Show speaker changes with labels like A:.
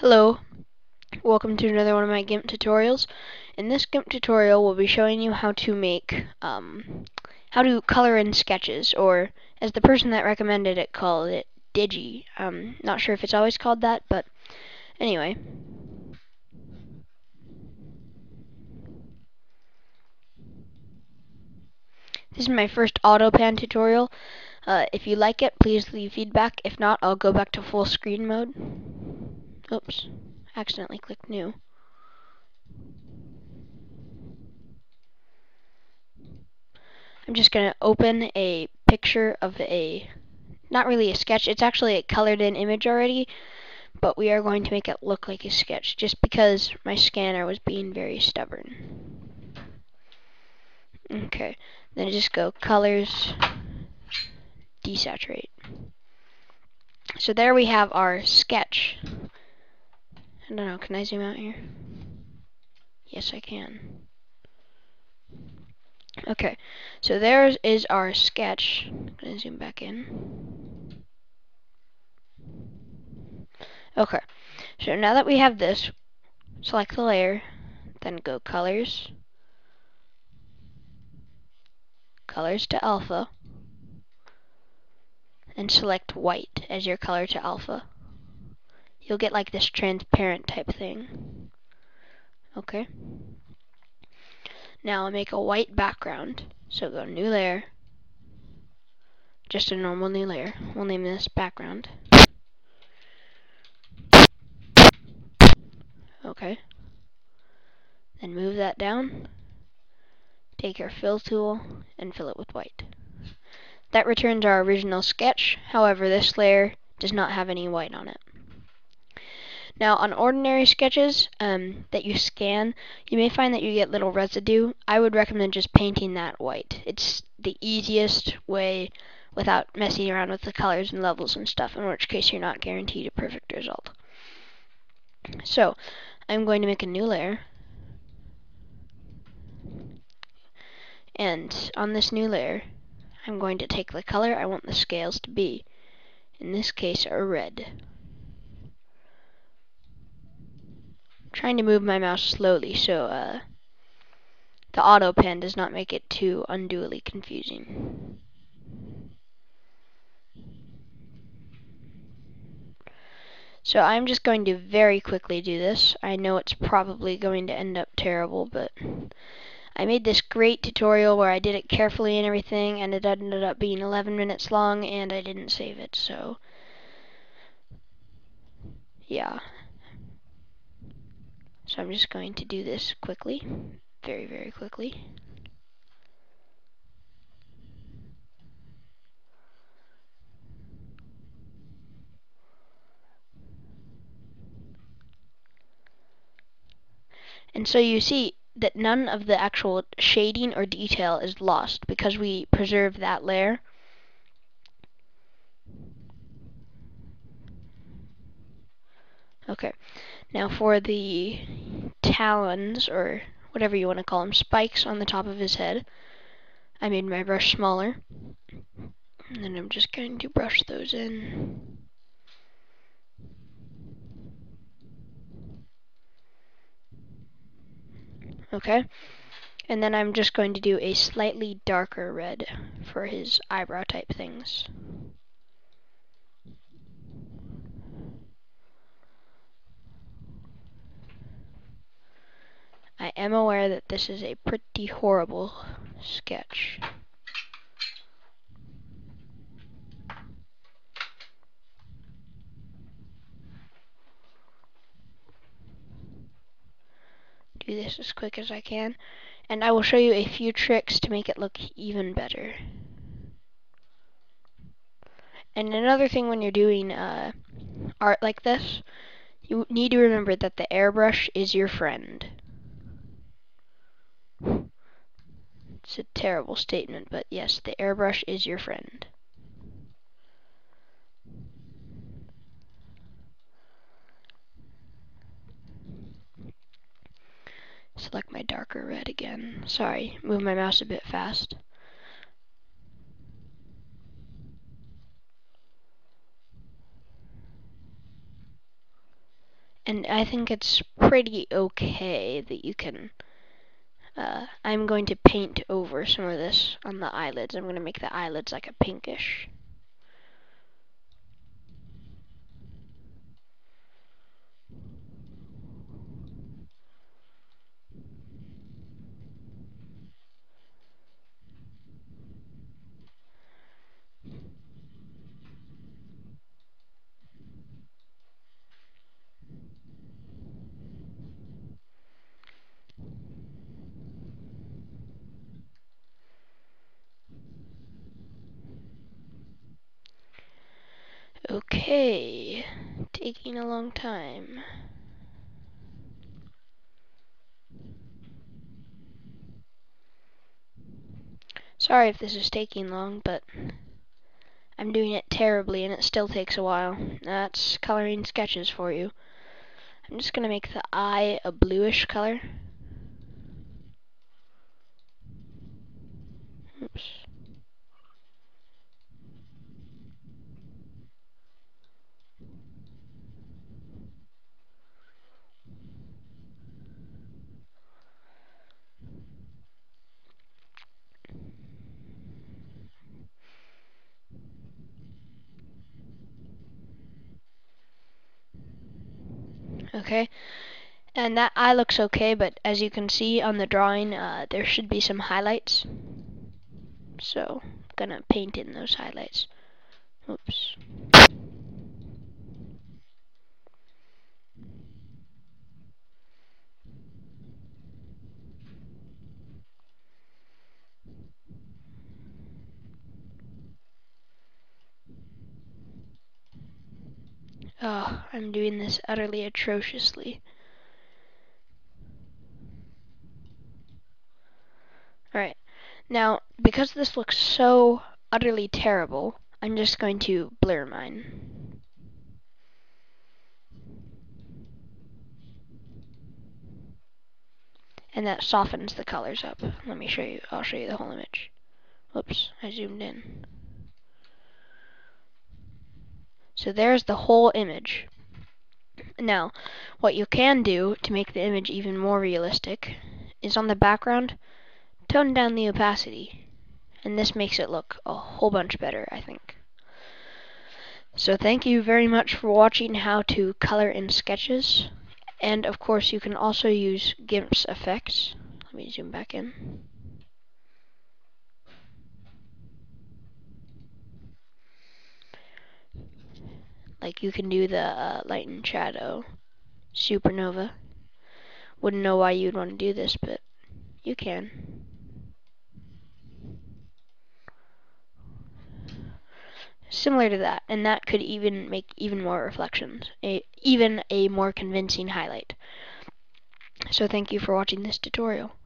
A: Hello, welcome to another one of my GIMP tutorials. In this GIMP tutorial, we'll be showing you how to make, how to color in sketches, or as the person that recommended it called it, Digi. Not sure if it's always called that, but anyway. This is my first AutoPan tutorial. If you like it, please leave feedback. If not, I'll go back to full screen mode. Oops, accidentally clicked new. I'm just going to open a picture of not really a sketch, it's actually a colored in image already, but we are going to make it look like a sketch just because my scanner was being very stubborn. Okay, then just go colors, desaturate. So there we have our sketch. I don't know, can I zoom out here? Yes, I can. Okay, so there is our sketch. I'm going to zoom back in. Okay, so now that we have this, select the layer, then go colors, colors to alpha, and select white as your color to alpha. You'll get like this transparent type thing. Okay. Now I'll make a white background. So go new layer, just a normal new layer. We'll name this background. Okay. Then move that down. Take your fill tool and fill it with white. That returns our original sketch. However, this layer does not have any white on it. Now, on ordinary sketches that you scan, you may find that you get little residue. I would recommend just painting that white. It's the easiest way without messing around with the colors and levels and stuff, in which case you're not guaranteed a perfect result. So, I'm going to make a new layer. And on this new layer, I'm going to take the color I want the scales to be. In this case, a red. Trying to move my mouse slowly so the auto pen does not make it too unduly confusing. So I'm just going to very quickly do this. I know it's probably going to end up terrible, but I made this great tutorial where I did it carefully and everything, and it ended up being 11 minutes long, and I didn't save it, so yeah. So I'm just going to do this quickly, very, very quickly. And so you see that none of the actual shading or detail is lost because we preserved that layer. Okay, now for the talons, or whatever you want to call them, spikes on the top of his head, I made my brush smaller. And then I'm just going to brush those in. Okay, and then I'm just going to do a slightly darker red for his eyebrow type things. I am aware that this is a pretty horrible sketch. Do this as quick as I can, and I will show you a few tricks to make it look even better. And another thing when you're doing art like this, you need to remember that the airbrush is your friend. It's a terrible statement, but yes, the airbrush is your friend. Select my darker red again. Sorry, move my mouse a bit fast. And I think it's pretty okay that you can... I'm going to paint over some of this on the eyelids. I'm going to make the eyelids like a pinkish. Okay, taking a long time. Sorry if this is taking long, but I'm doing it terribly and it still takes a while. That's coloring sketches for you. I'm just going to make the eye a bluish color. Oops. Okay, and that eye looks okay, but as you can see on the drawing, there should be some highlights. So, I'm gonna paint in those highlights. Oops. Oh, I'm doing this utterly atrociously. Alright, now, because this looks so utterly terrible, I'm just going to blur mine. And that softens the colors up. Let me show you, I'll show you the whole image. Whoops, I zoomed in. So there's the whole image. Now, what you can do to make the image even more realistic is on the background, tone down the opacity. And this makes it look a whole bunch better, I think. So thank you very much for watching how to color in sketches. And of course you can also use GIMP's effects. Let me zoom back in. Like you can do the light and shadow, supernova. Wouldn't know why you'd want to do this, but you can. Similar to that, and that could even make even more reflections, even a more convincing highlight. So thank you for watching this tutorial.